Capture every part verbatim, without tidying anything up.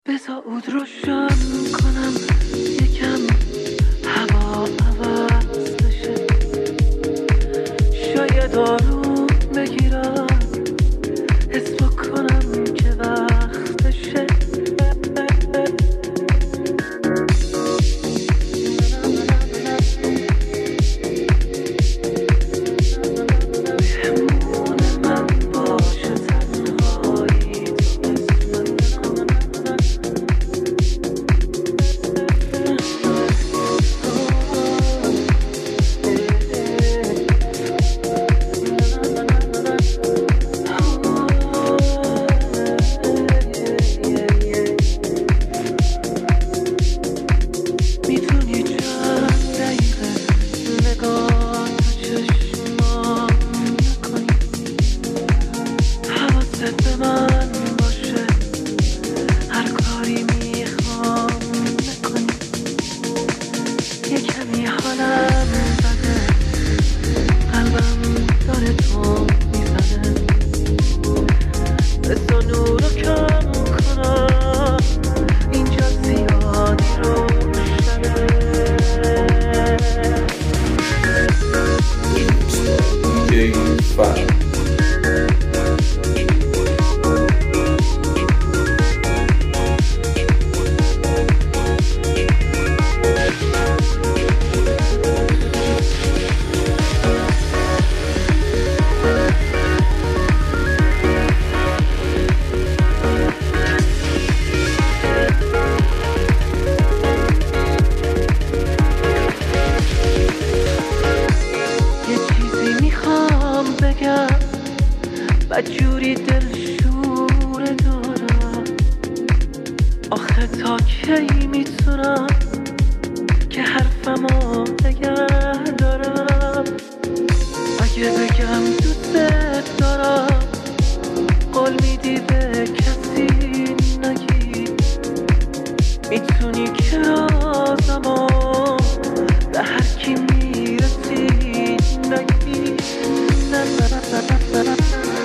بذار عود روشن کنم یکم هوا عوض بشه، شاید آروم بگیرم حس بکنم که وقتشه. بدجوری دلشوره دارم، آخه تا کی میتونم که حرفمو نگه دارم؟ اگه بگم دوست دارم قول میدی به کسی نگی، میتونی که رازمو به هر کی میرسی نگی. نه نه نه نه نه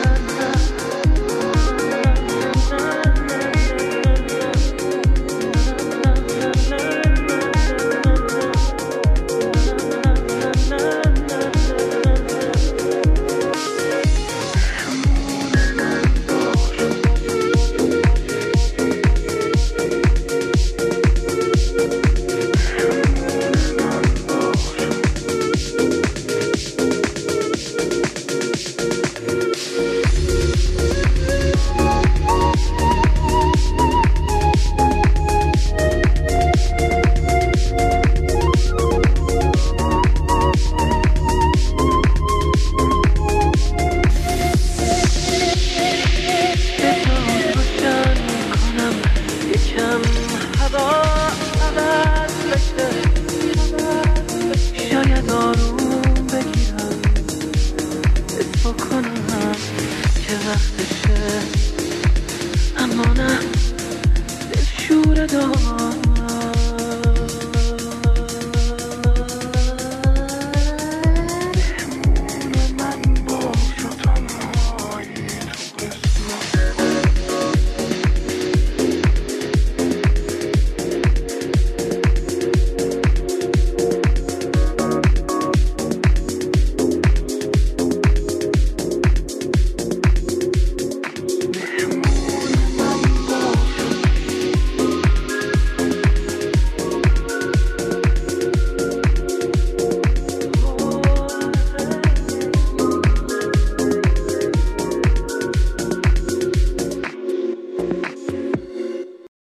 شاید آروم بگیرم حس بکنم که وقتشه، اما نه دلشوره دارم.